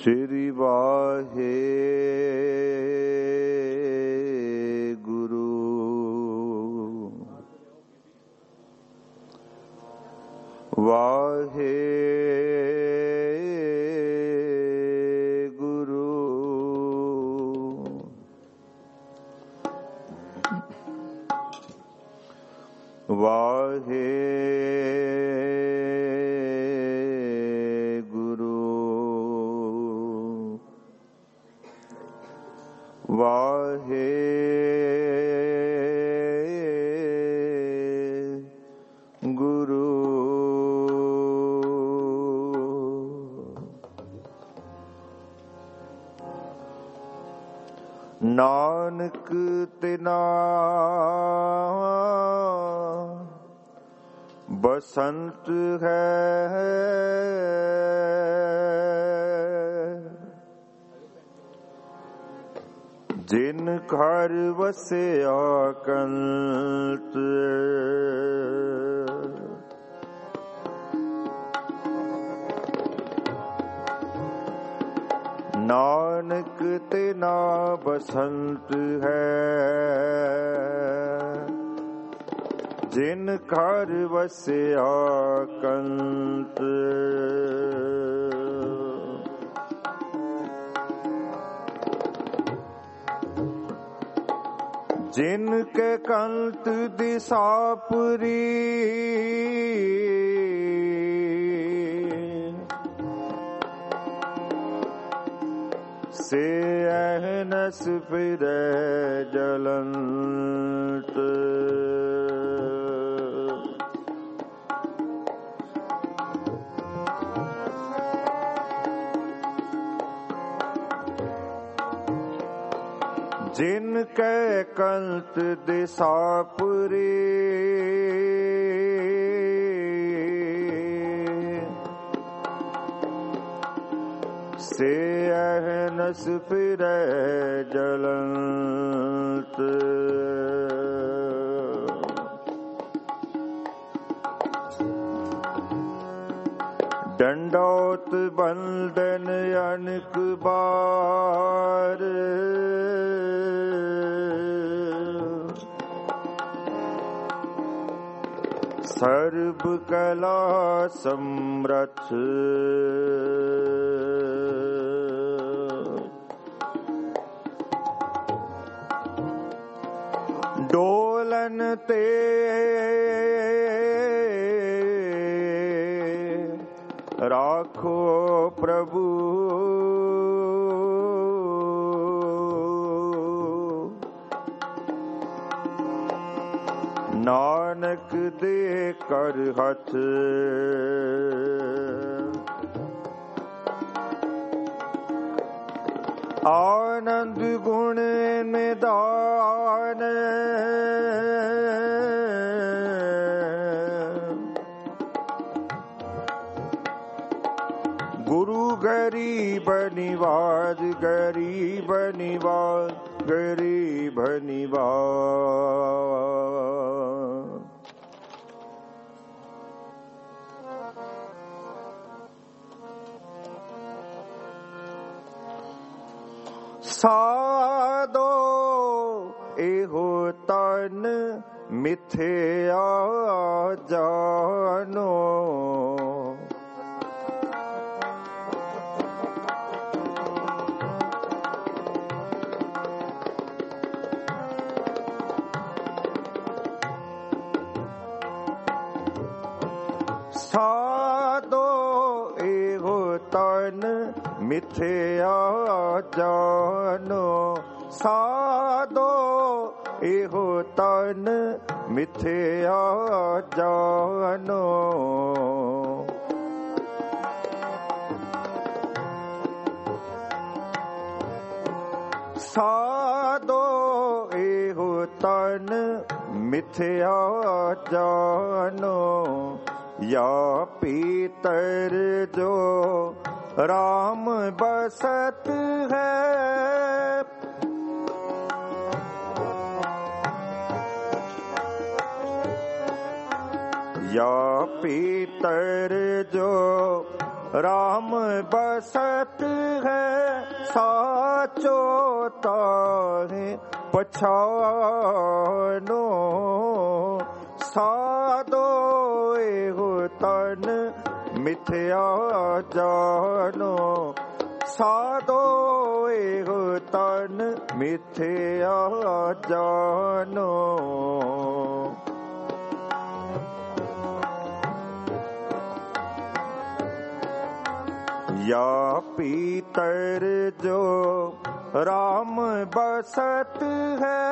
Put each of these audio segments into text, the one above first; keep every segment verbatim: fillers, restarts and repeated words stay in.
ਸ਼੍ਰੀ ਵਾਹਿਗੁਰੂ ਵਾਹਿਗੁਰੂ ਵਾਹਿਗੁਰੂ ਵਾਹਿਗੁਰੂ ਨਾਨਕ ਤਿਨਾ ਬਸੰਤ ਹੈ, ਜਿਨ ਘਰ ਵਸਿਆ ਕੰਤ। ਨਾਨਕ ਤਿਨਾ ਬਸੰਤ ਹੈ, ਜਿਨ ਘਰ ਵਸਿਆ ਕੰਤ। ਜਿਨ ਕੇ ਕੰਤ ਦਿਸਾਪੁਰੀ, ਸੇ ਅਹਨਸ ਫਿਰੈ ਜਲੰਤ। ਜਿਨ ਕੈ ਕੰਤ ਦਿਸਾਪੁਰੀ, ਸੇ ਅਹਨਸ ਫਿਰੈ ਜਲੰਤ। ਡੰਡੋਤ ਬੰਦਨ ਅਨਕ ਬਾਰ, ਸਰਬ ਕਲਾ ਸਮਰਥ। ਡੋਲਨ ਤੇ ਰਾਖੋ ਪ੍ਰਭੂ, ਨਾਨਕ ਦੇ ਕਰ ਹੱਥ। ਆਨੰਦ ਗੁਣ ਨਿਦਾਨ, ਗੁਰੂ ਗਰੀਬ ਨਿਵਾਜ, ਗਰੀਬ ਨਿਵਾਜ, ਗਰੀਬ ਨਿਵਾਜ। ਸਾਧੋ ਇਹੋ ਤਨ ਮਿਥਿਆ ਜਾਨੋ, ਸਾਧੋ ਇਹੋ ਤਨ ਮਿਥਿਆ ਜਾਨੋ, ਸਾਧੋ ਇਹੋ ਤਨ ਮਿਥਿਆ ਜਾਨੋ। ਸਾਧੋ ਇਹੋ ਤਨ ਮਿਥਿਆ ਜਾਨੋ, ਯਾ ਪੀਤਰ ਜੋ ਰਾਮ ਬਸਤ ਹੈ, ਯਾ ਪੀਤਰ ਜੋ राम बसत है साचो ताहि पछानो। साधो एहो तन मिथ्या जानो। साधो एहो तन मिथ्या जानो। या पीतर जो राम बसत है।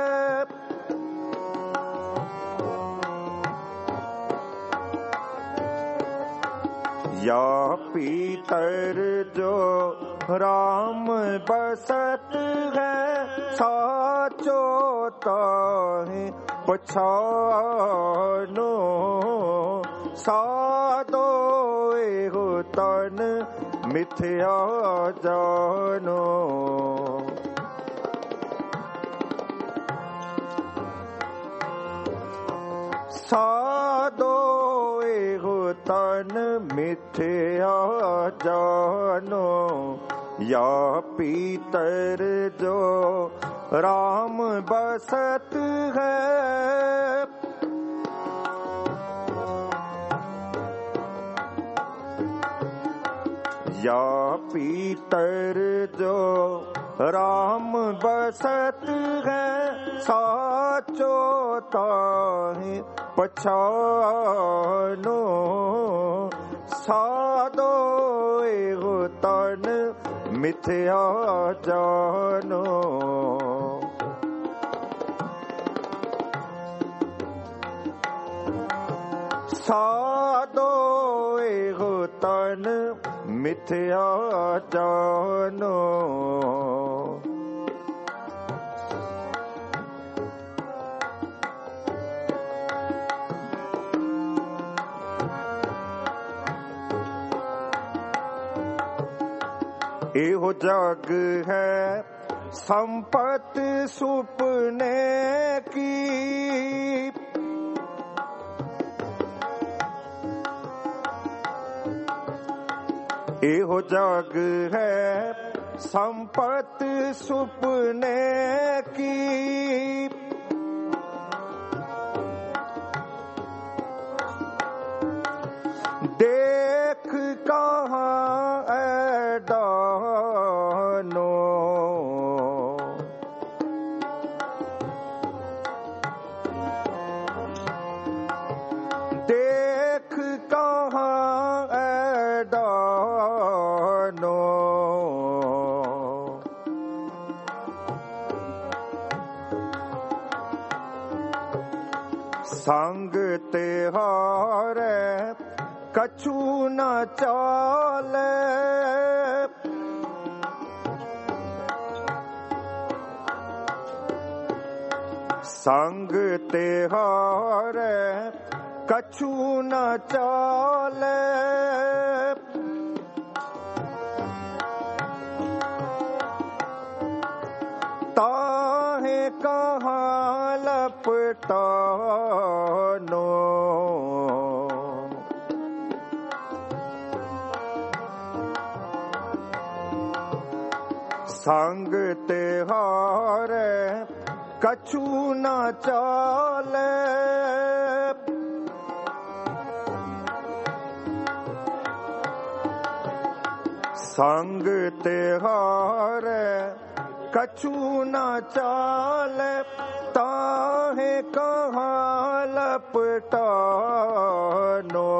या पीतर जो राम बसत है। साचो ताहि पछानो। साधो एहो तन मिथ्या जानो। साधो एहो तन मिथ्या जानो। या पीतर जो राम बसत है। या पीतर जो राम बसत है। साचो ताहि पछानो। साधो एहो तन मिथ्या जानो। साधो एहो तन मिथ्या जानो। एहो जग है संपत्ति सुपने की। एहो जग है संपत्ति सुपने की। देख कहाँ ऐडानो। देख कहाँ ऐडानो। संग तेहारे कछु न चाले। संग तेहारे कछु न चाले। ताहे कहाँ लपटानो। संग तेहारे कछु न चाले। संग तेहारे कछु न चाले। ताहे कहाँ लपटानो।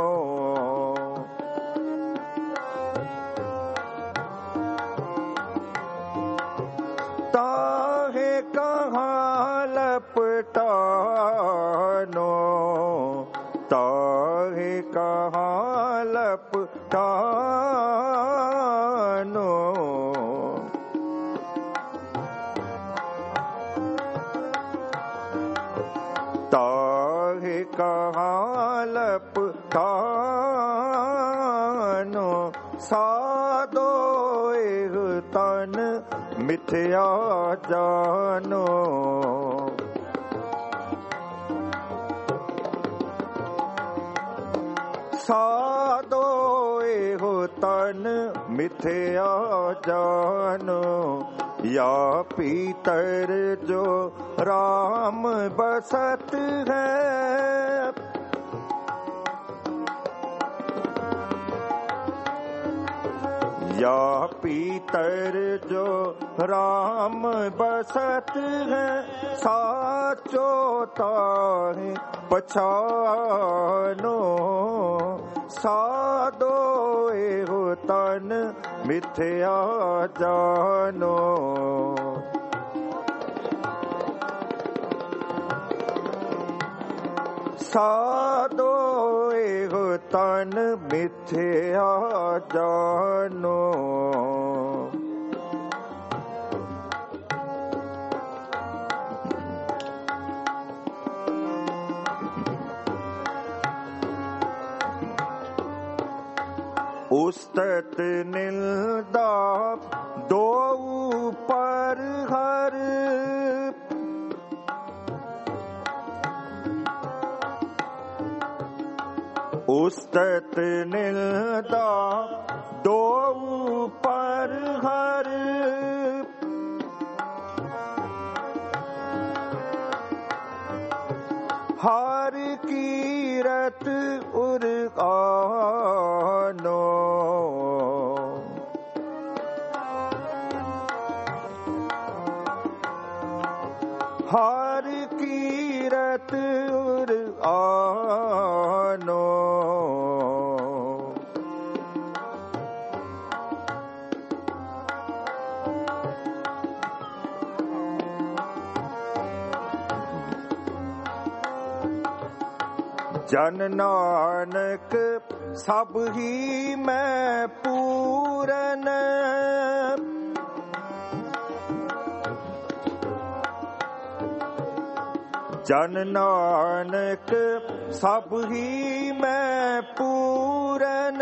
ताहे कहाँ लपटानो। ताहे कहाँ लपटानो। ताहे कहाँ लपटानो। साधो एहो तन मिथ्या जानो। साधो तन मिथ्या जानो। या पीतर जो राम बसत है, या पीतर जो राम बसत है, साचो ताहि पछानो। साधो एहो तन मिथ्या जानो। साधो एहो तन मिथ्या जानो। उस्तत निंदा दो पर हर, उस्तत निंदा दो पर हर। हर कीरत उर आनो। हर कीरत उर आनो। जन नानक सब ही मैं पूरन। जन नानक सब ही मैं पूरन।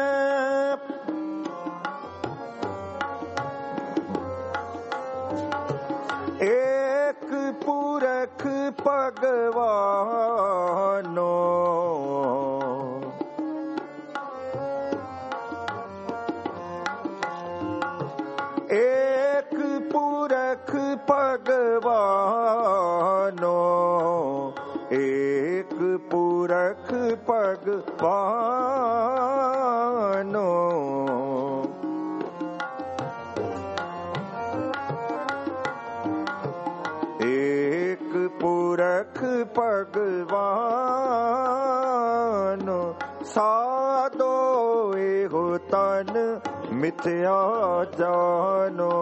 एक पुरख भगवानो। एक पुरख भगवानो। एक पुरख भगवानो। एक पुरख भगवानो। साधो एहो तन मिथ्या जानो।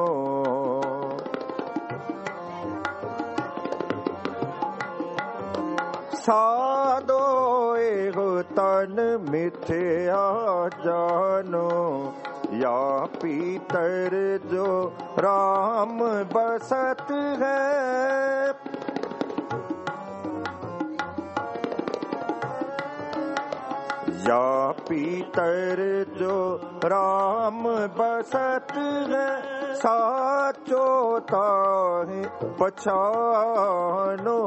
साधो एहो तन मिथ्या जानो। या पीतर जो राम बसत है, या पीतर जो राम बसत है, साचो ताहि पछानो।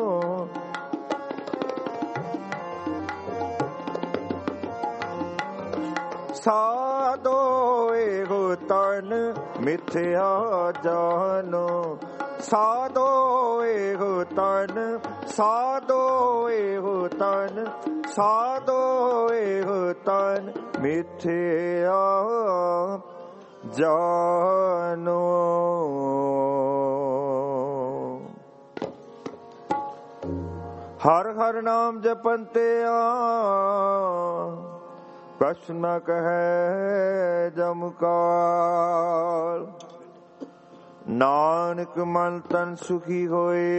साधो एहो तन मिथ्या जानो। साधो एहो तन, साधो एहो तन, साधो एहो तन मिथ्या जानो। हर हर नाम जपन्ते आ, कछु न कहे जमकाल। नानक मन तन सुखी होए,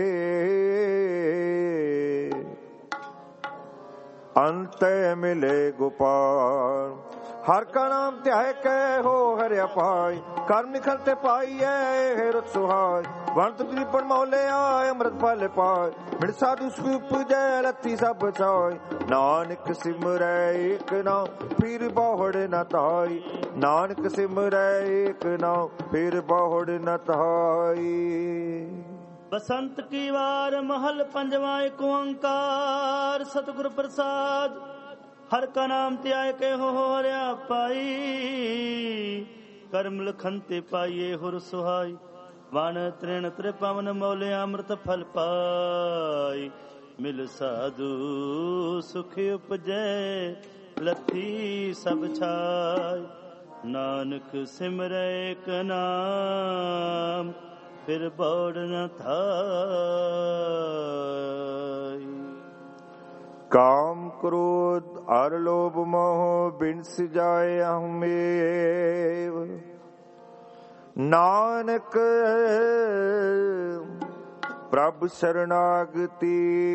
अंत मिले गोपाल। हर का नाम त्याय कै हो हर अपाय, कर्म निखलते पाइए हे रुत सुहाय। वंत पर मौले आए अमृत फल पाय, मिट साधु सुख पूजै रति सब चाय। नानक सिमरै एक नाम फिर बहुड़ न ताई, नानक सिमरै एक नाम फिर बहुड़ न ताई। बसंत की वार महल पंजवा एक ओंकार, सतगुर प्रसाद ਹਰ ਕਾ ਨਾਮ ਧਿਆਏ ਕੇ ਹੋ ਹਰਿਆ ਪਾਈ। ਕਰਮ ਲਖਨ ਤੇ ਪਾਈਏ ਹੁਰ ਸੁਹਾਈ। ਵਣ ਤ੍ਰਿਣ ਤ੍ਰਿਪਵਨ ਮੌਲੇ ਅੰਮ੍ਰਿਤ ਫਲ ਪਾਈ। ਮਿਲ ਸਾਧੂ ਸੁਖ ਉਪਜੈ ਲੱਥੀ ਸਭ ਛਾਈ। ਨਾਨਕ ਸਿਮਰੈ ਏਕ ਨਾਮ ਫਿਰ ਬੋੜ ਨ ਥਾਈ। ਕਾਮ ਕ੍ਰੋਧ ਅਰ ਲੋਭ ਮੋਹ ਬਿਨਸ ਜਾਏ ਅਹਮੇਵ। ਨਾਨਕ ਪ੍ਰਭ ਸ਼ਰਨਾਗਤੀ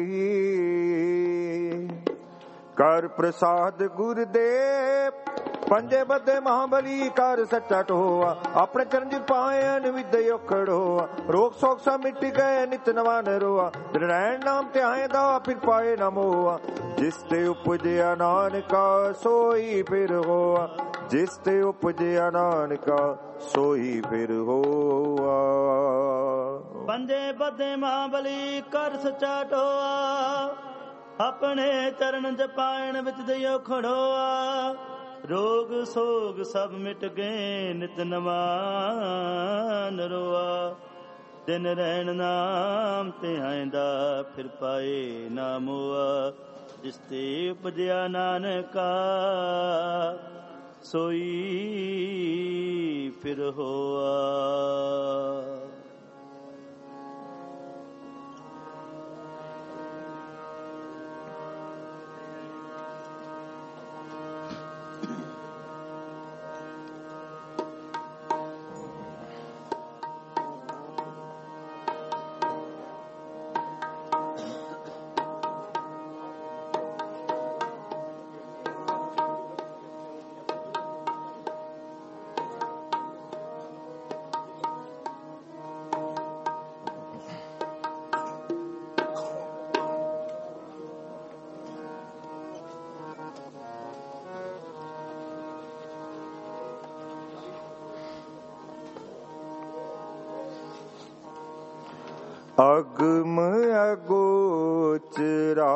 ਕਰ ਪ੍ਰਸਾਦ ਗੁਰਦੇਵ। ਪੰਜੇ ਬੱਦੇ ਮਹਾਬਲੀ ਕਰ ਸੱਚਾ ਢੋਆ। ਆਪਣੇ ਚਰਨ ਜੀ ਪਾਏ ਅਨਵਿਦ ਔਖੜ ਹੋਆ। ਰੋਗ ਸੋਗ ਸਭ ਮਿਟ ਗਏ ਨਿਤ ਨਵਾ ਨਰੋਆ। ਨਰੈਣ ਨਾਮ ਧਿਆਏ ਦਾ ਫਿਰ ਪਾਏ ਨਾ ਮੋਆ। ਜਿਸ ਤੇ ਉਪਜਿਆ ਨਾਨਕਾ ਸੋਈ ਫਿਰ ਹੋਆ। ਜਿਸ ਤੇ ਉਪਜਿਆ ਨਾਨਕਾ ਸੋਈ ਫਿਰ ਹੋਆ। ਪੰਜੇ ਬੱਦੇ ਮਹਾਬਲੀ ਕਰ ਸੱਚਾ ਢੋਆ। ਆਪਣੇ ਚਰਨ ਜਪਾਇਣ ਵਿੱਚ ਦਿਓ ਖੜੋਆ। ਰੋਗ ਸੋਗ ਸਭ ਮਿਟ ਗਏ ਨਿਤ ਨਵਾ ਨਰੋਆ। ਦਿਨ ਰਹਿਣ ਨਾਮ ਤੇ ਆਇਂਦਾ ਫਿਰ ਪਾਏ ਨਾ ਮੋਆ। ਜਿਸ ਤੇ ਉਪਜਿਆ ਨਾਨਕਾ ਸੋਈ ਫਿਰ ਹੋਆ। ਅਗਮ ਅਗੋਚਰਾ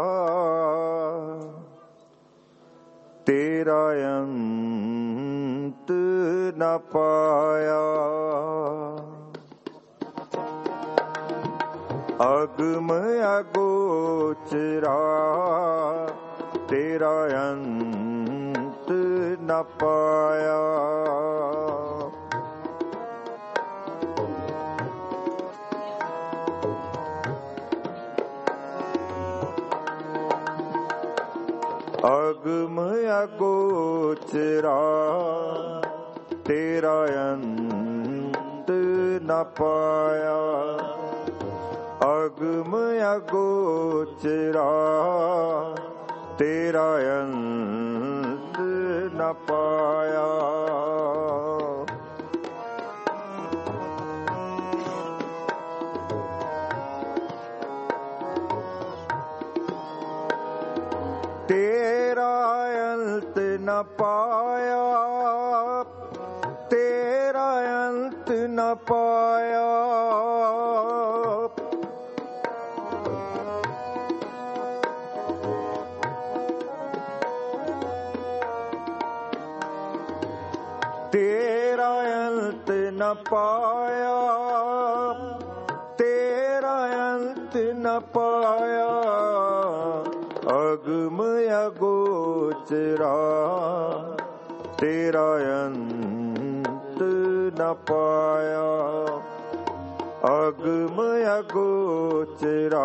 ਤੇਰਾ ਅੰਤ ਨ ਪਾਇਆ। ਅਗਮ ਅਗੋਚਰਾ ਤੇਰਾ ਅੰਤ ਨ ਪਾਇਆ। ਅਗਮ ਅਗੋਚਰਾ ਤੇਰਾ ਅੰਤ ਨ ਪਾਇਆ। ਅਗਮ ਅਗੋਚਰਾ ਤੇਰਾ ਅੰਤ ਨ ਪਾਇਆ। ਤੇਰਾ ਅੰਤ ਨ ਪਾਇਆ। ਤੇਰਾ ਅੰਤ ਨ ਪਾਇਆ। ਤੇਰਾ ਅੰਤ ਨ ਪਾਇਆ। ਤੇਰਾ ਅੰਤ ਨ ਪਾਇਆ। ਅਗਮ ਅਗੋਚਰਾ ਤੇਰਾ ਅੰਤ ਨ ਪਾਇਆ। ਅਗਮ ਅਗੋਚਰਾ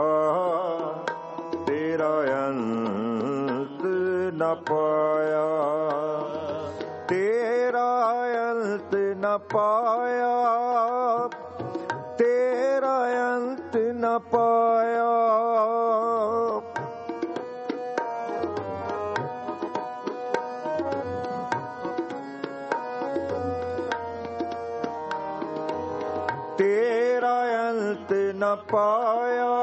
ਤੇਰਾ ਅੰਤ ਨ ਪਾਇਆ। ਤੇਰਾ ਅੰਤ ਨ ਪਾਇਆ। ਤੇਰਾ ਅੰਤ ਨ ਪਾਇਆ। ਤੇਰਾ ਅੰਤ ਨ ਪਾਇਆ।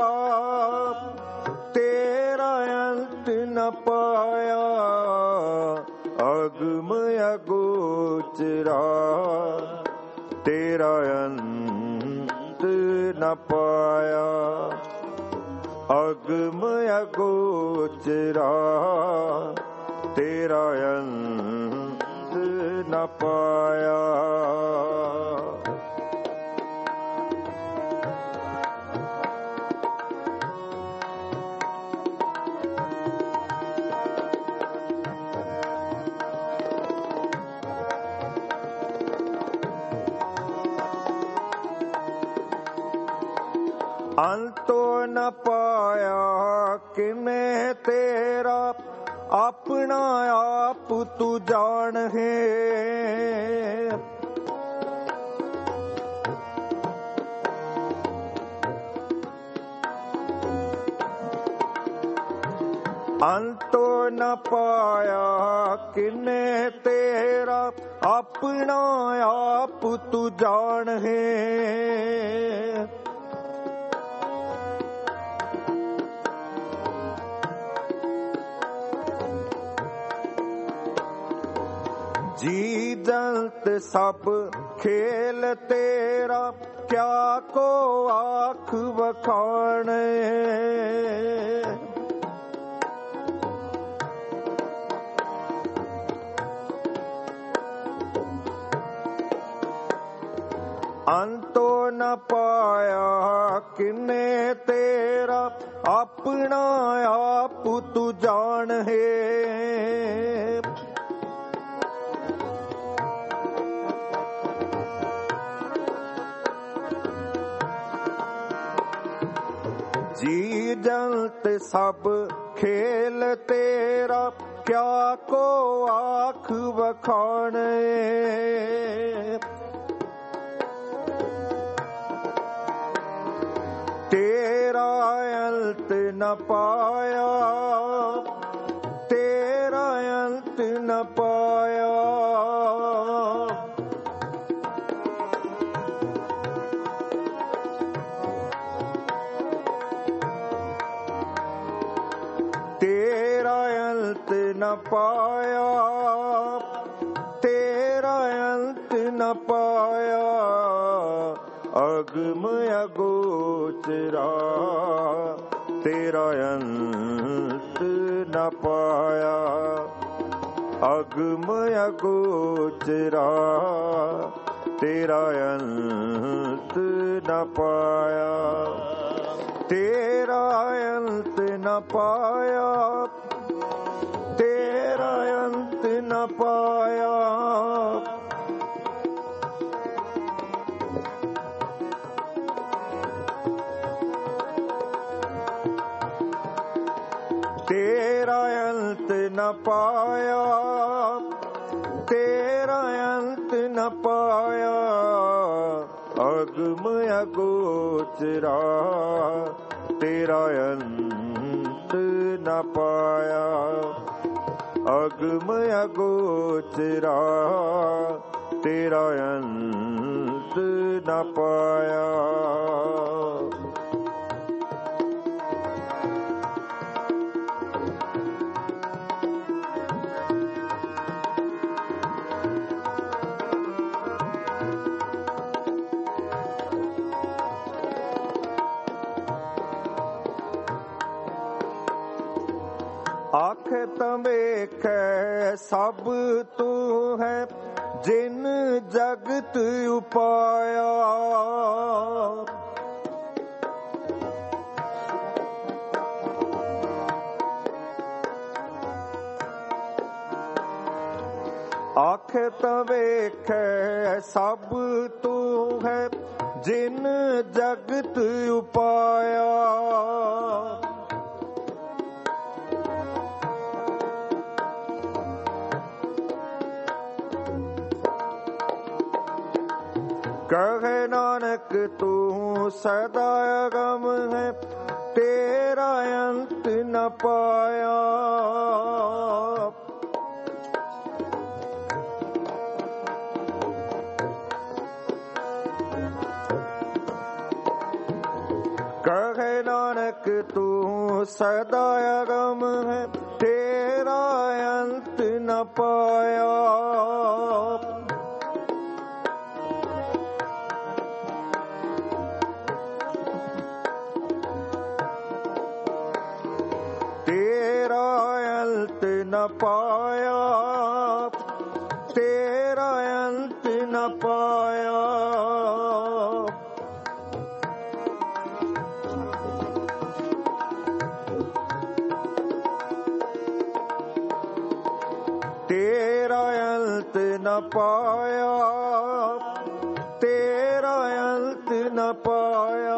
ਤੇਰਾ ਅੰਤ ਨ ਪਾਇਆ। ਅਗਮ ਅਗੋਚਰਾ ਤੇਰਾ ਅੰਤ ਨ ਪਾਇਆ। ਅਗਮ ਅਗੋਚਰਾ ਤੇਰਾ ਅੰਤ ਨ ਪਾਇਆ। ਅੰਤੋ ਨ ਪਾਇਆ ਕਿਨੇ ਤੇਰਾ, ਆਪਣਾ ਆਪ ਤੂੰ ਜਾਣ ਹੈ। ਅੰਤੋ ਨ ਪਾਇਆ ਕਿਨੇ ਤੇਰਾ, ਆਪਣਾ ਆਪ ਤੂੰ ਜਾਣ ਹੈ। ਜੀ ਜੰਤ ਸਭ ਖੇਲ ਤੇਰਾ, ਕਿਆ ਕੋ ਆਖ ਵਖਾਣੇ। ਅੰਤੋ ਨ ਪਾਇਆ ਕਿਨੇ ਤੇਰਾ, ਆਪਣਾ ਆਪ ਤੂੰ ਜਾਣ ਹੈ। ਜੀ ਜੰਤ ਸਭ ਖੇਲ ਤੇਰਾ, ਕਿਆ ਕੋ ਆਖ ਵਖਾਣੇ। ਤੇਰਾ ਅੰਤ ਨ ਪਾਇਆ, ਤੇਰਾ ਅੰਤ ਨ ਪਾਇਆ। ਤੇਰਾ ਅੰਤ ਨ ਪਾਇਆ, ਤੇਰਾ ਅੰਤ ਨ ਪਾਇਆ। ਅਗਮ ਅਗੋਚਰਾ, ਤੇਰਾ ਅੰਤ ਨ ਪਾਇਆ। ਅਗਮ ਅਗੋਚਰਾ, ਤੇਰਾ ਅੰਤ ਨ ਪਾਇਆ। ਤੇਰਾ ਅੰਤ ਨ ਪਾਇਆ, ਤੇਰਾ ਅੰਤ ਨ ਪਾਇਆ। ਤੇਰਾ ਅੰਤ ਨ ਪਾਇਆ, ਤੇਰਾ ਅੰਤ ਨ ਪਾਇਆ। ਅਗਮ ਅਗੋਚਰਾ, ਤੇਰਾ ਅੰਤ ਨ ਪਾਇਆ। ਅਗਮ ਅਗੋਚਰਾ, ਤੇਰਾ ਅੰਤ ਨ ਪਾਇਆ। ਆਖੇ ਤਾਂ ਵੇਖੈ ਸਭ ਤੂੰ ਹੈ, ਜਿਨ ਜਗਤ ਉਪਾਇਆ। ਆਖੇ ਤਾਂ ਵੇਖੈ ਸਭ ਤੂੰ ਹੈ, ਜਿਨ ਜਗਤ ਉਪਾਇਆ। ਕਹੇ ਨਾਨਕ ਤੂੰ ਸਦਾ ਅਗਮ ਹੈ, ਤੇਰਾ ਅੰਤ ਨ ਪਾਇਆ। ਕਹੇ ਨਾਨਕ ਤੂੰ ਸਦਾ ਅਗਮ ਹੈ, ਤੇਰਾ ਅੰਤ ਨ ਪਾਇਆ। ਤੇਰਾ ਅੰਤ न पाया, तेरा अंत न पाया। तेरा अंत न पाया, तेरा अंत न पाया।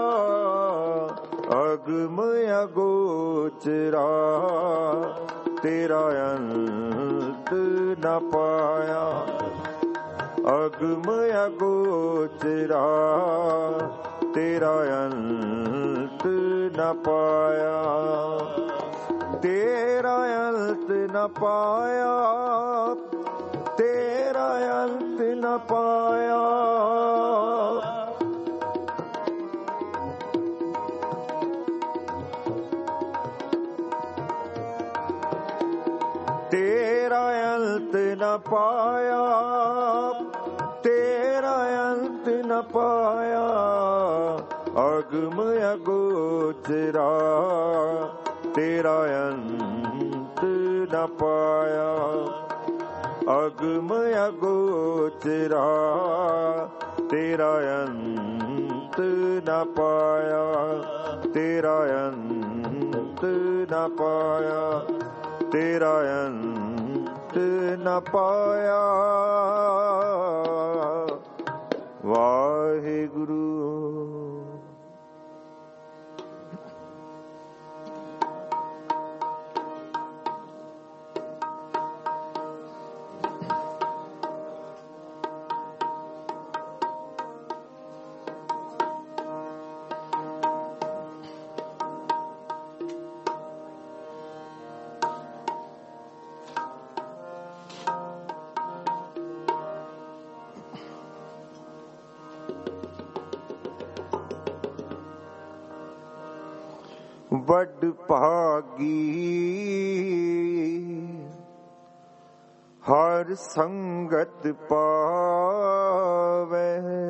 अगम अगोचरा, तेरा अंत न पाया। अगम अगोचरा, तेरा अंत न पाया। तेरा अंत न पाया, तेरा अंत न पाया। तेरा अंत न पाया, तेरा अंत न पाया। अगम अगोचरा, तेरा अंत न पाया। अगम अगोचरा, तेरा अंत न पाया। तेरा अंत न पाया, तेरा अंत न पाया। वाहिगुरु। ਵੱਡ ਭਾਗੀ ਹਰ ਸੰਗਤ ਪਾਵੇ,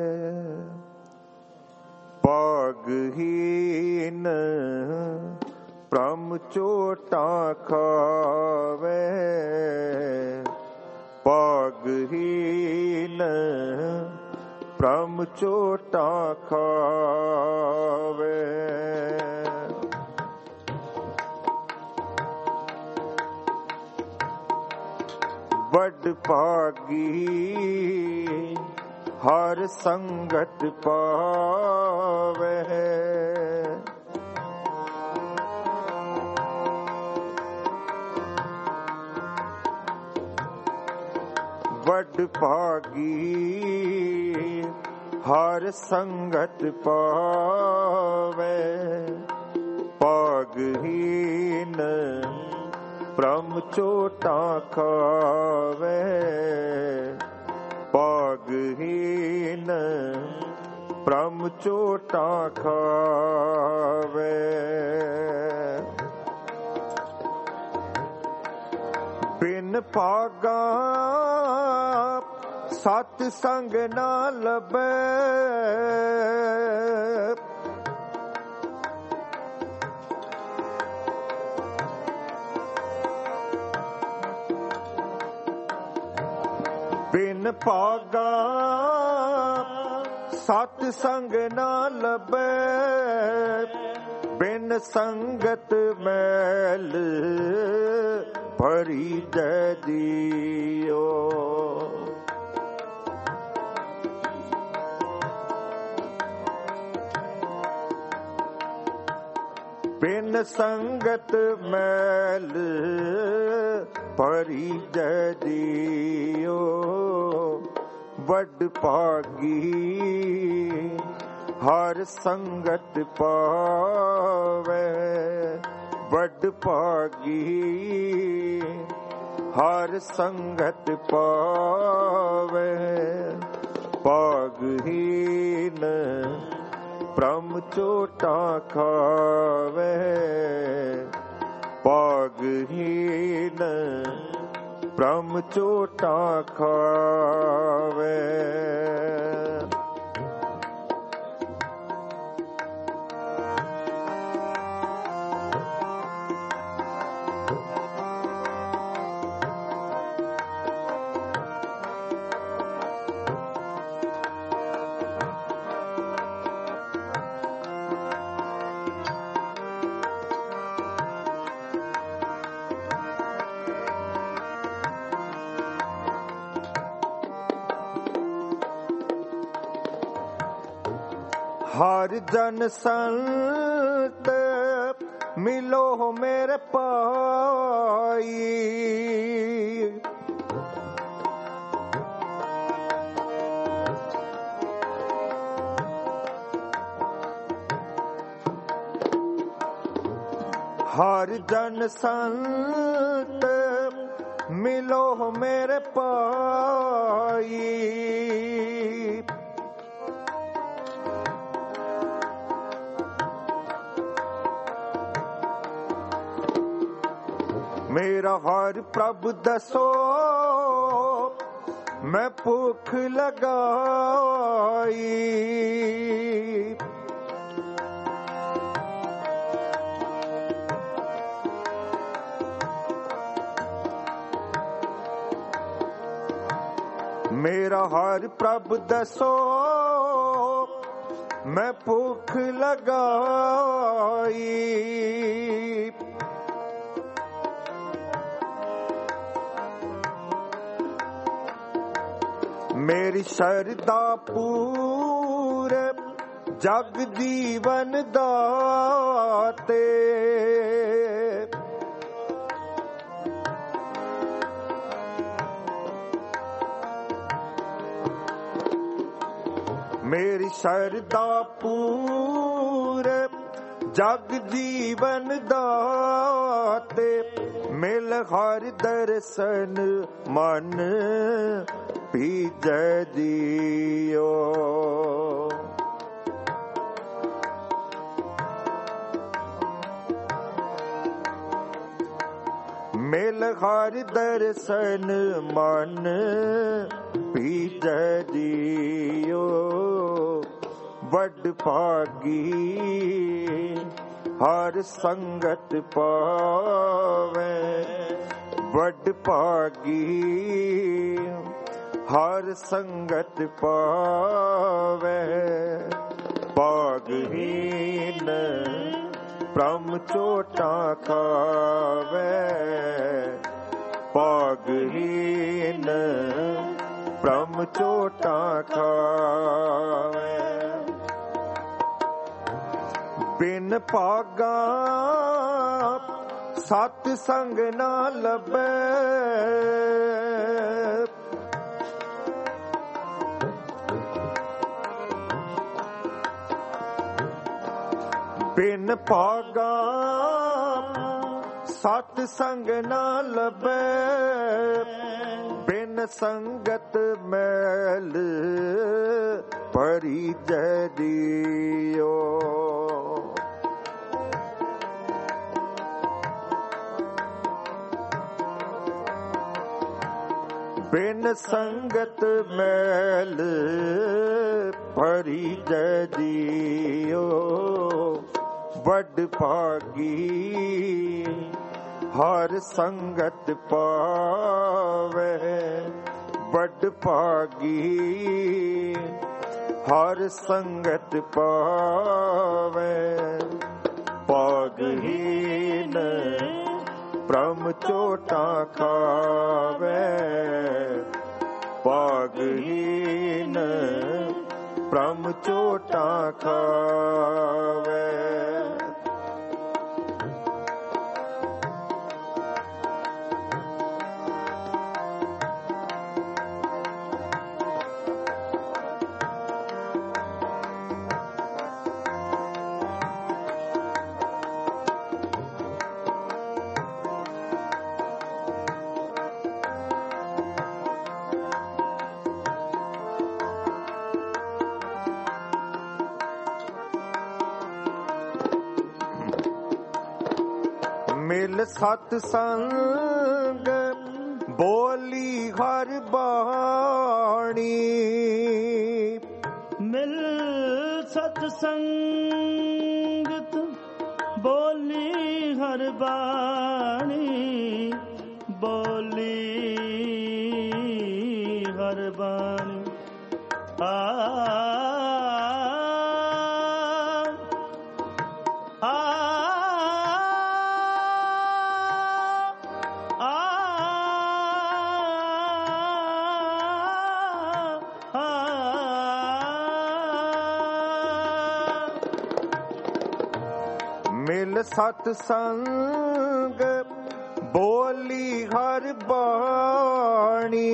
ਭਾਗਹੀਨ ਭ੍ਰਮ ਚੋਟਾਂ ਖਾਵੇ। ਭਾਗਹੀਨ ਭ੍ਰਮ ਚੋਟਾਂ ਖਾਵੇ। ਵੱਡ ਭਾਗੀ ਹਰ ਸੰਗਤ ਪਾਵੇ, ਵੱਡ ਭਾਗੀ ਹਰ ਸੰਗਤ ਪਾਵੇ। ਭਾਗਹੀਨ ਭ੍ਰਮ ਚੋਟਾਂ ਖਾਵੇ। ਭਾਗਹੀਨ ਭ੍ਰਮ ਚੋਟਾਂ ਖਾਵੇ। ਬਿਨ ਭਾਗਾ ਸਤ ਸੰਗ ਨਾ ਲੱਭੇ। ਬਿਨ ਭਾਗਾ ਸਤ ਸੰਗ ਨਾ ਲੱਭੇ। ਬਿਨ ਸੰਗਤ ਮੈਲ ਭਰੀ ਜੈ ਜੀਓ। ਬਿਨ ਸੰਗਤ ਮੈਲ ਭਰੀ ਜੈ ਜੀਓ। ਵੱਡ ਭਾਗੀ ਹਰ ਸੰਗਤ ਪਾਵੇ। ਵੱਡ ਭਾਗੀ ਹਰ ਸੰਗਤ ਪਾਵੇ। ਭਾਗਹੀਨ ਭ੍ਰਮ ਚੋਟਾਂ ਖਾਵੇ। ਭਾਗਹੀਨ ਭ੍ਰਮ ਚੋਟਾਂ ਖਾਵੇ। ਹਰ ਜਨ ਸੰਤ ਮਿਲੋ ਮੇਰੇ ਪਾਈ, ਹਰ ਜਨ ਸੰਤ ਮਿਲੋ ਮੇਰੇ ਪਾਈ, ਮੇਰਾ ਹਰ ਪ੍ਰਭ ਦਸੋ ਮੈਂ ਭੁੱਖ ਲਗਾਈ, ਮੇਰਾ ਹਰ ਪ੍ਰਭ ਦਸੋ ਮੈਂ ਭੁੱਖ ਲਗਾਈ, ਮੇਰੀ ਸ਼ਰਧਾ ਪੂਰੇ ਜਗ ਜੀਵਨ ਦਾਤੇ, ਮੇਰੀ ਸ਼ਰਧਾ ਪੂਰੇ ਜਗ ਜੀਵਨ ਦਾਤੇ, ਮਿਲ ਹਰ ਦਰਸ਼ਨ ਮਨ ਭੀਜੈ ਜੀਓ, ਮਿਲ ਹਰ ਦਰਸ਼ਨ ਮਨ ਭੀਜੈ ਜੀਓ, ਵੱਡ ਭਾਗੀ ਹਰ ਸੰਗਤ ਪਾਵੇ, ਵੱਡ ਭਾਗੀ ਹਰ ਸੰਗਤ ਪਾਵੇ, ਭਾਗਹੀਨ ਭ੍ਰਮ ਚੋਟਾਂ ਖਾਵੇ, ਭਾਗਹੀਨ ਭ੍ਰਮ ਚੋਟਾਂ ਖਾਵੇ, ਬਿਨ ਭਾਗਾ ਸਤ ਸੰਗ ਨਾ ਲੱਭੇ, ਬਿਨ ਭਾਗਾ ਸਤ ਸੰਗ ਨਾ ਲੱਭੇ, ਬਿਨ ਸੰਗਤ ਮੈਲ ਭਰੀ ਜੈ ਦਿਓ, ਬਿਨ ਸੰਗਤ ਮੈਲ ਭਰੀ ਜੈ ਦਿਓ, ਵੱਡ ਭਾਗੀ ਹਰ ਸੰਗਤ ਪਾਵੇ, ਵੱਡ ਭਾਗੀ ਹਰ ਸੰਗਤ ਪਾਵੇ, ਭਾਗਹੀਨ ਭ੍ਰਮ ਚੋਟਾਂ ਖਾਵੇ, ਭਾਗਹੀਨ ਭ੍ਰਮ ਚੋਟਾਂ ਖਾਵੇ, ਮਿਲ ਸਤ ਸੰਗ ਬੋਲੀ ਹਰ ਬਾਣੀ, ਮਿਲ ਸਤ ਸੰਗਤ ਬੋਲੀ ਹਰ ਬਾਣੀ, ਬੋਲੀ ਹਰ ਬਾਣੀ, ਆ ਮਿਲ ਸਤ ਸੰਗ ਬੋਲੀ ਹਰ ਬਾਣੀ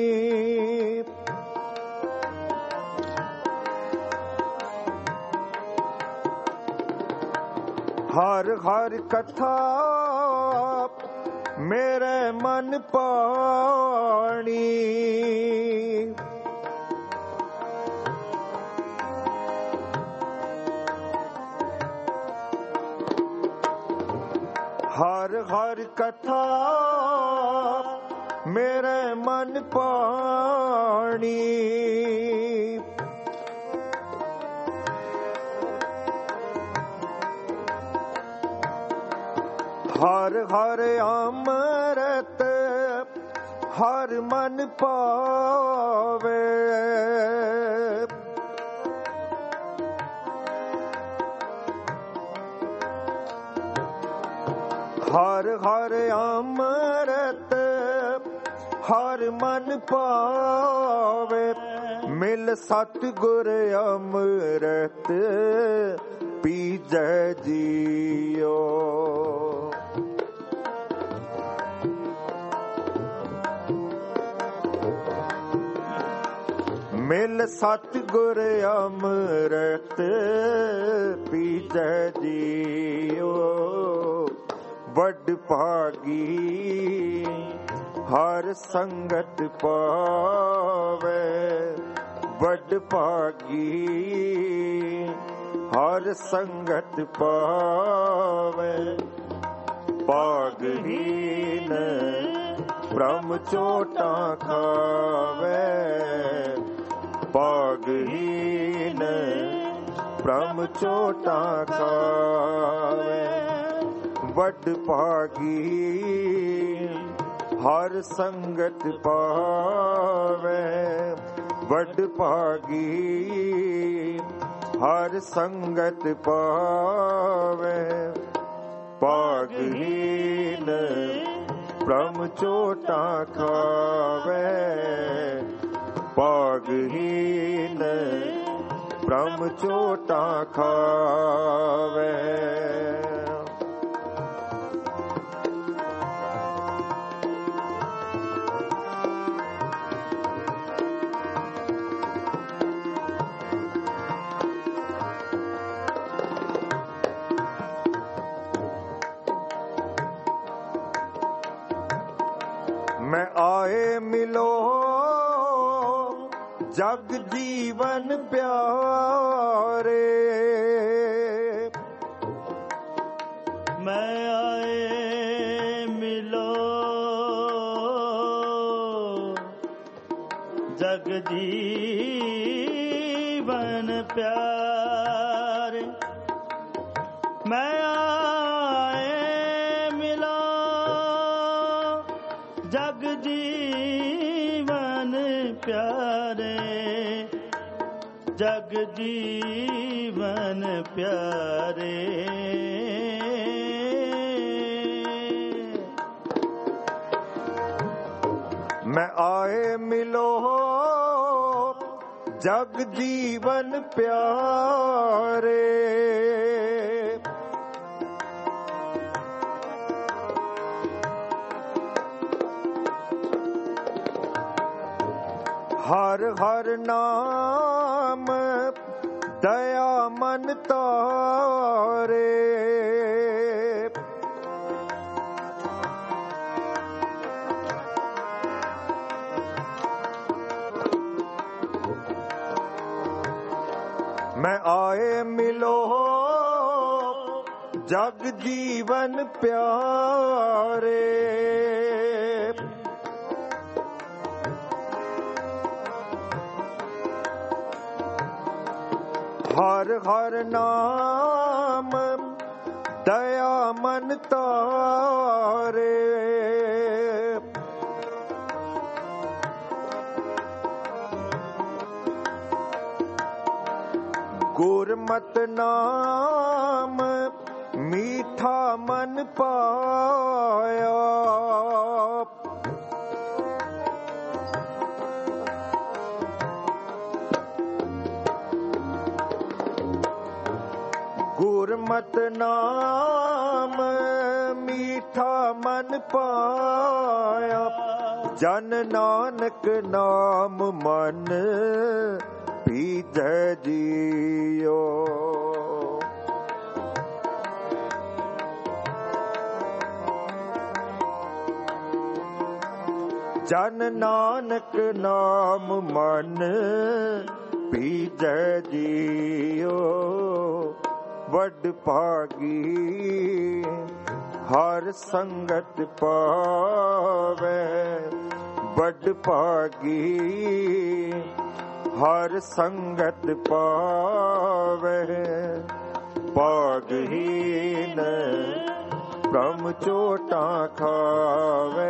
ਹਰ ਹਰ ਕਥਾ ਮੇਰੇ ਮਨ ਪਾਣੀ ਹਰ ਹਰ ਕਥਾ ਮੇਰੇ ਮਨ ਪਾਣੀ ਹਰ ਹਰ ਅੰਮ੍ਰਿਤ ਹਰ ਮਨ ਪਾਵੇ ਹਰ ਹਰ ਅੰਮ੍ਰਿਤ ਹਰ ਮਨ ਪਾਵੇ ਮਿਲ ਸਤਿਗੁਰ ਅੰਮ੍ਰਿਤ ਪੀਜੈ ਜੀਓ ਮਿਲ ਸਤਿਗੁਰ ਅੰਮ੍ਰਿਤ ਪੀਜੈ ਜੀਓ ਵੱਡ ਭਾਗੀ ਹਰ ਸੰਗਤ ਪਾਵੇ ਵੱਡ ਭਾਗੀ ਹਰ ਸੰਗਤ ਪਾਵੇ ਭਾਗਹੀਨ ਬ੍ਰਹਮ ਚੋਟਾਂ ਖਾਵੇ ਭਾਗਹੀਨ ਬ੍ਰਹਮ ਚੋਟਾਂ ਖਾਵੇ ਵੱਡ ਭਾਗੀ ਹਰ ਸੰਗਤ ਪਾਵੇ ਵੱਡ ਭਾਗੀ ਹਰ ਸੰਗਤ ਪਾਵੇ ਭਾਗਹੀਨ ਬ੍ਰਹਮ ਚੋਟਾਂ ਖਾਵੇ ਭਾਗਹੀਨ ਬ੍ਰਹਮ ਚੋਟਾਂ ਖਾਵੇ ਮੈਂ ਆਏ ਮਿਲੋ ਜਗ ਜੀਵਨ ਪਿਆਰੇ ਮੈਂ ਆਏ ਮਿਲੋ ਜਗ ਜੀਵਨ ਪਿਆਰੇ ਮੈਂ ਆਏ ਮਿਲੋ ਜਗ ਜੀਵਨ ਪਿਆਰੇ ਜਗ ਜੀਵਨ ਪਿਆਰੇ ਮੈਂ ਆਏ ਮਿਲੋ ਜਗ ਜੀਵਨ ਪਿਆਰੇ ਹਰ ਹਰ ਨਾਮ ਦਇਆ ਮਨ ਤਾਰੇ ਮੈਂ ਆਏ ਮਿਲੋ ਜਗ ਜੀਵਨ ਪਿਆਰੇ ਹਰ ਹਰ ਨਾਮ ਦਇਆ ਮਨ ਤਾਰੇ ਗੁਰਮਤਿ ਨਾਮ ਮੀਠਾ ਮਨ ਪਾਇਆ ਗੁਰਮਤਿ ਗੁਰਮਤਿ ਨਾਮ ਮੀਠਾ ਮਨ ਪਾਇਆ, ਜਨ ਨਾਨਕ ਨਾਮ ਮਨ ਭੀਜੈ ਜੀਓ। ਜਨ ਨਾਨਕ ਨਾਮ ਮਨ ਭੀਜੈ ਜੀਓ। ਵੱਡ ਭਾਗੀ ਹਰ ਸੰਗਤ ਪਾਵੇ, ਵੱਡ ਭਾਗੀ ਹਰ ਸੰਗਤ ਪਾਵੇ। ਭਾਗਹੀਨ ਬ੍ਰਹਮ ਚੋਟਾਂ ਖਾਵੇ,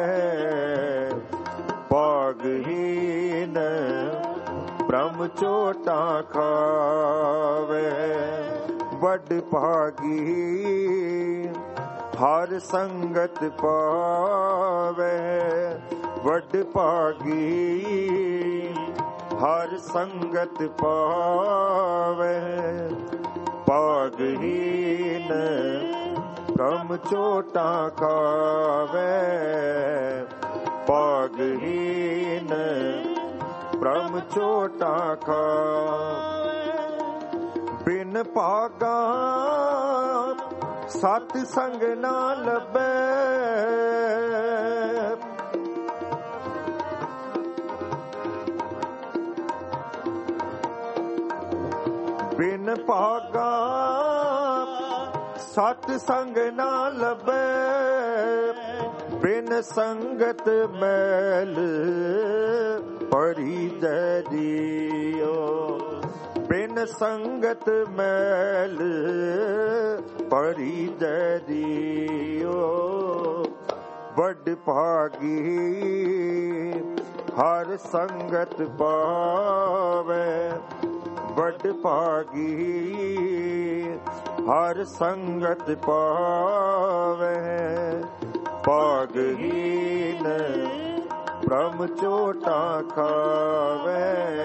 ਭਾਗਹੀਨ ਬ੍ਰਹਮ ਚੋਟਾਂ ਖਾਵੇ। ਵੱਡ ਭਾਗੀ ਹਰ ਸੰਗਤ ਪਾਵੇ, ਵੱਡ ਭਾਗੀ ਹਰ ਸੰਗਤ ਪਾਵੇ। ਭਾਗਹੀਨ ਬ੍ਰਹਮ ਚੋਟਾਂ ਖਾਵੇ, ਭਾਗਹੀਨ ਬ੍ਰਹਮ ਚੋਟਾਂ ਖਾਵੇ। ਬਿਨ ਭਾਗਾ ਸਤ ਸੰਗ ਨਾ ਲੱਭੇ, ਬਿਨ ਭਾਗਾ ਸਤ ਸੰਗ ਨਾ ਲੱਭੇ। ਬਿਨ ਸੰਗਤ ਮੈਲ ਭਰੀ ਜੈ ਜੀਓ, ਬਿਨ ਸੰਗਤ ਮੈਲ ਭਰੀ ਜੈ ਜੀਓ। ਵੱਡ ਭਾਗੀ ਹਰ ਸੰਗਤ ਪਾਵੇ, ਵੱਡ ਭਾਗੀ ਹਰ ਸੰਗਤ ਪਾਵੇ। ਭਾਗਹੀਨ ਬ੍ਰਹਮ ਚੋਟਾਂ ਖਾਵੇ,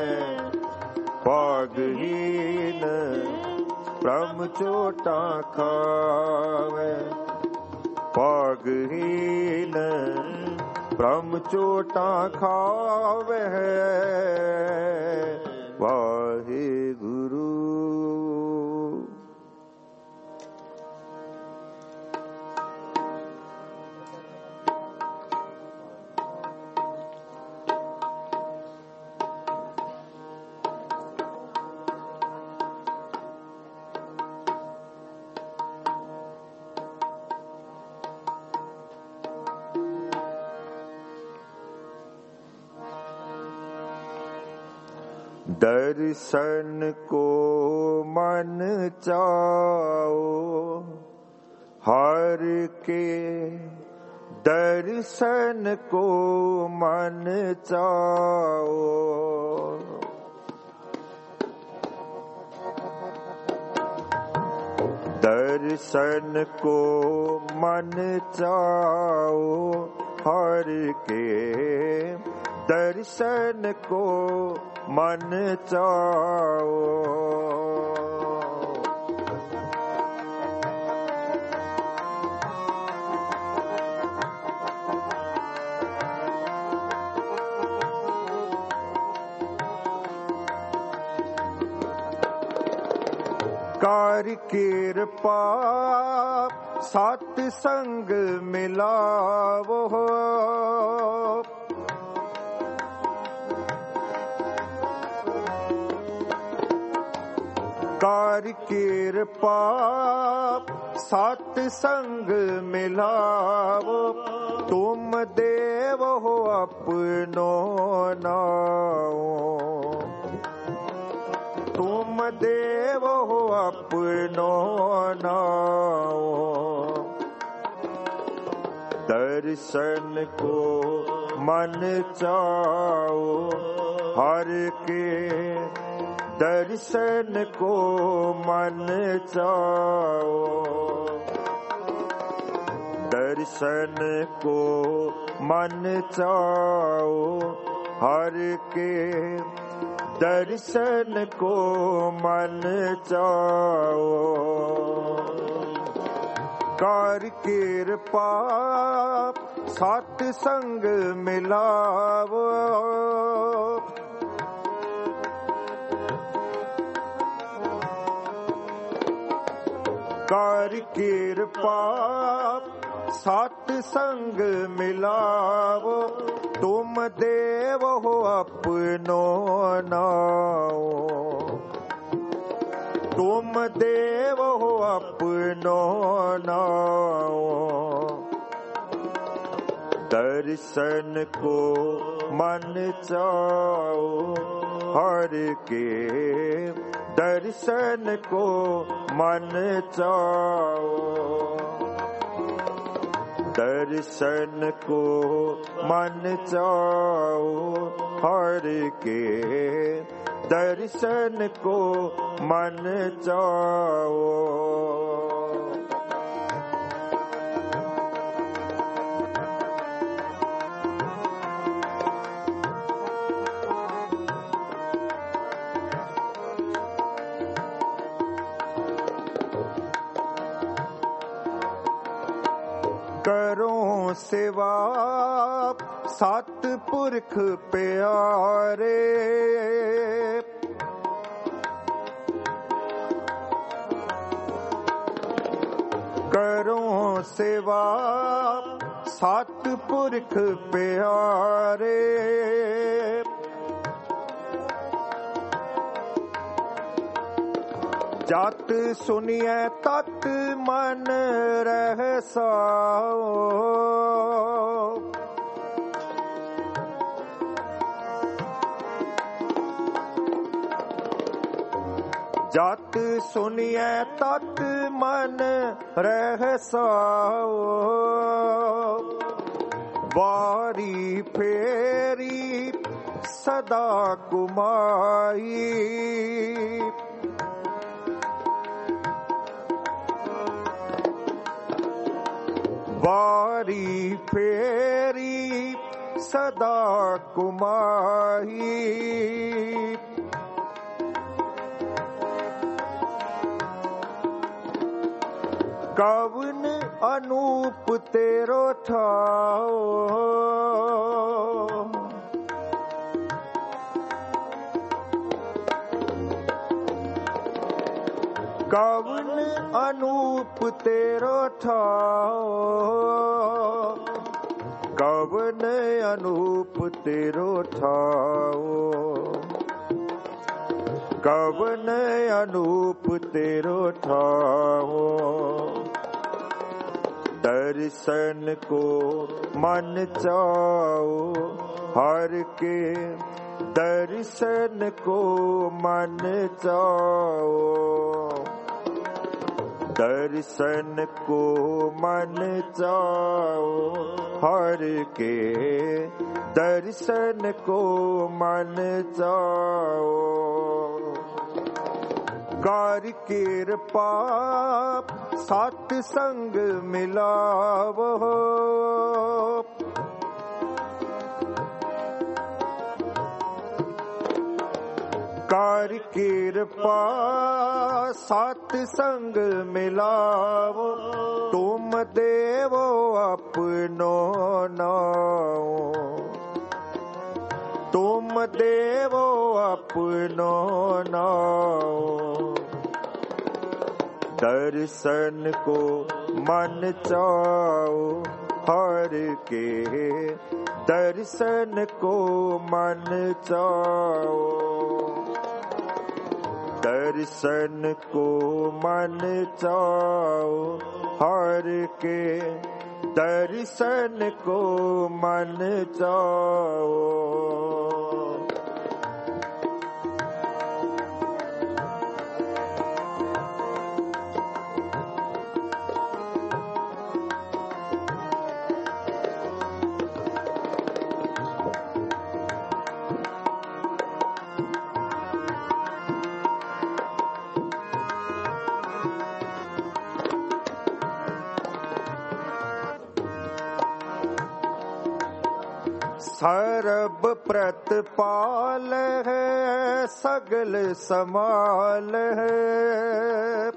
ਭਾਗਹੀਨ ਬ੍ਰਹਮ ਚੋਟਾਂ ਖਾਵੇ। ਭਾਗਹੀਨ ਬ੍ਰਹਮ ਚੋਟਾਂ ਖਾਵੇ। ਵਾਹਿਗੁਰੂ। दर्शन को मन चाओ, हर के दर्शन को मन चाओ। दर्शन को मन चाओ, हर के दर्शन को मन चाओ। कार किरपा सत संग मिलावो, कार किरपा सत संग मिलावो। तुम देव हो अपनो नाओ, तुम देव हो अपनो नाओ। दर्शन को मन चाओ, हर के दर्शन को मन चाओ। दर्शन को मन चाओ, हर के दर्शन को मन चाओ। कर कृपा सत संग मिलावो। कर कृपा सत संग मिलावो। तुम देव हो अपनो नाओ। तुम देव हो अपनो नाओ। दर्शन को मन चाओ। हर के दर्शन को मन चाओ। दर्शन को मन चाओ। हर के दर्शन को मन चाओ। करो सेवा सतपुरख प्यारे। करो सेवा सतपुरख प्यारे। जत सुनिए तत मन रहसाओ। जत सुनिए तत मन रहसाओ। बारी फेरी सदा कुमाई। बारी फेरी सदा कुमाही। कवन अनूप तेरो ठाओ। कवन अनूप तेरो ठाओ। कवन अनूप तेरो ठाओ। कवन अनूप तेरो ठाओ। दर्शन को मन चाओ। हर के दर्शन को मन चाओ। दर्शन को मन चाओ। हर के दर्शन को मन चाओ। कर कृपा सत संग मिलावो। कर कृपा सत संग मिलावो। तुम देवो अपनो नाओ। तुम देवो अपनो नाओ। दर्शन को मन चाओ। हर के दर्शन को मन चाओ। दर्शन को मन चाओ। हर के दर्शन को मन चाओ। ਸਰਬ ਪ੍ਰਤਪਾਲ ਹੈ ਸਗਲ ਸਮਾਲ ਹੈ।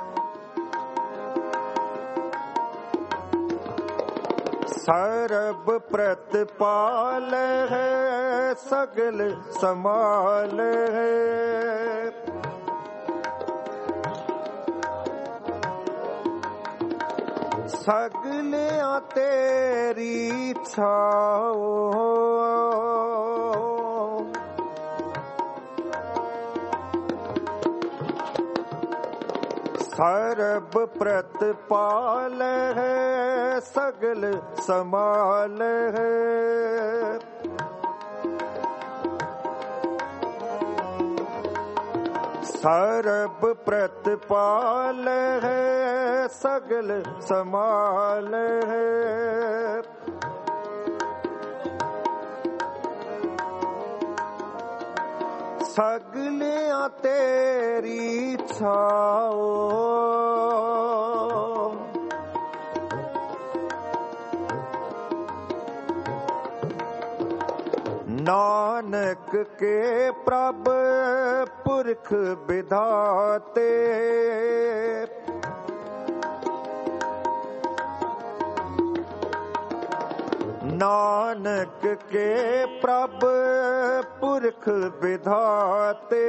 ਸਰਬ ਪ੍ਰਤਪਾਲ ਹੈ ਸਗਲ ਸਮਾਲ ਹੈ। ਸਗਲਿਆਂ ਤੇਰੀ ਛਾਓ ਸਰਬ ਪ੍ਰਤਪਾਲ ਹੈ ਸਗਲ ਸਮਾਲ ਹੈ। ਸਰਬ ਪ੍ਰਤਪਾਲ ਹੈ ਸਗਲ ਸਮਾਲ ਹੈ। ਸਗਲਿਆਂ ਤੇਰੀ ਛਾਓ ਨਾਨਕ ਕੇ ਪ੍ਰਭ ਪੁਰਖ ਵਿਧਾਤੇ। ਨਾਨਕ ਕੇ ਪ੍ਰਭ ਪੁਰਖ ਵਿਧਾਤੇ।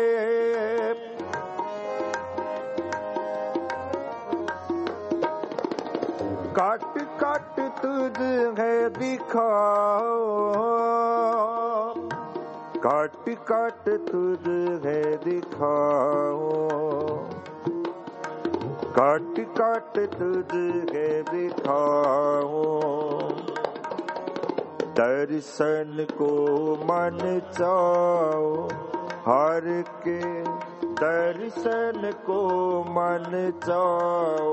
ਕਟ ਕਟ ਤੁਝ ਹੈ ਦਿਖਾਓ ਕਟ ਕਟ ਤੁਝ ਹੈ ਦਿਖਾਓ ਕਟ ਕਟ ਤੁਝ ਹੈ ਦਿਖਾਓ। दर्शन को मन चाओ हर के दर्शन को मन चाओ।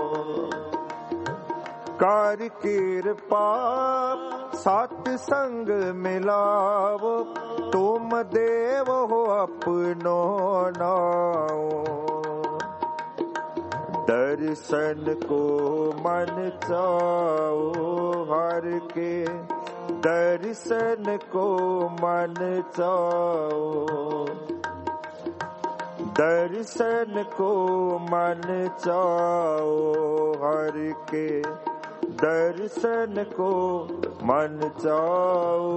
कर कृपा सत संग मिलाओ तुम देव हो अपनो नाओ। दर्शन को मन चाओ हर के दर्शन को मन चाओ। दर्शन को मन चाओ हर के दर्शन को मन चाओ।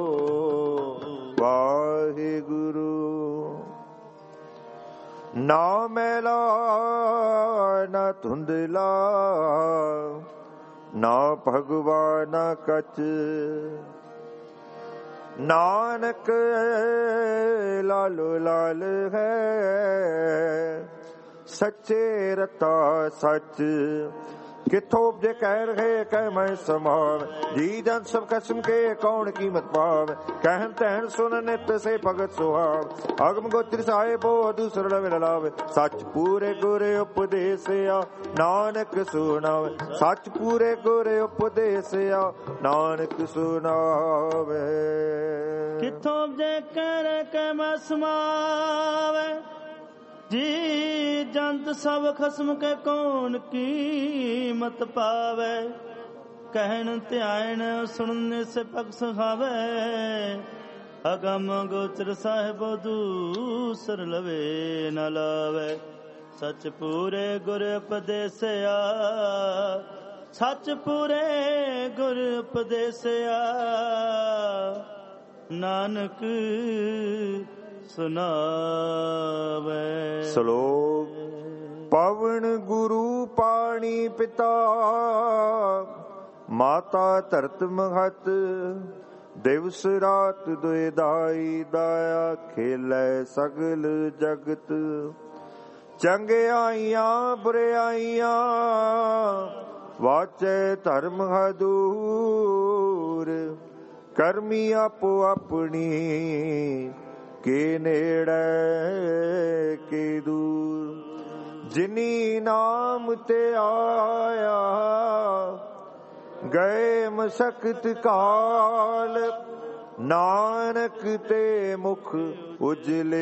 वाहिगुरु ना मैला ना धुंधला ना भगवान कच। नानक लालो लाल है सच्चे रता सच। किथों जे कह रहे कह मैं समाव जी जन सब कसम के कौन कीमत पाव। कहन तहन सुन नित से भगत सुहाव अगम गोत्र साहिबो दूसर लवे लावे। सच पूरे गुरे उपदेसिया नानक सुनावे। सच पूरे गुरे उपदेसिया नानक सुनावे। किथों जे कह रहे कह मैं समावे जी जंत सब खसम के कौन कीमत पावे। कहन ध्यान सुनने से पग सुहावे अगम गोचर साहिब दूसर लवे न लावे। सच पूरे गुर उपदेसिया सच पूरे गुर उपदेसिया नानक सुनावे। श्लोक पवन गुरु पानी पिता माता धरत महत। दिवस रात दुए दाई दाया खेलै सगल जगत। चंगियाइयां बुराइयां वाचे धर्म हदूर। करमी आपो अपनी के नेड़े के दूर। जिनी नाम ते आया गए मशक्कत काल। नानक ते मुख उजले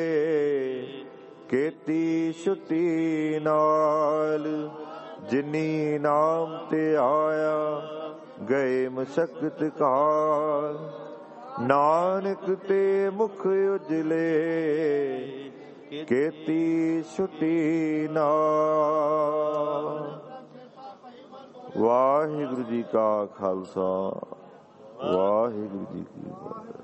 केती छुट्टी नाल। जिनी नाम ते आया ਗਏ ਮਸਕਤ ਕਾਲ। ਨਾਨਕ ਤੇ ਮੁਖ ਉਜਲੇ ਕੀਤੀ ਛੁਟੀ ਨਾਲ। ਵਾਹਿਗੁਰੂ ਜੀ ਕਾ ਖਾਲਸਾ, ਵਾਹਿਗੁਰੂ ਜੀ ਕੀ ਫਤਿਹ।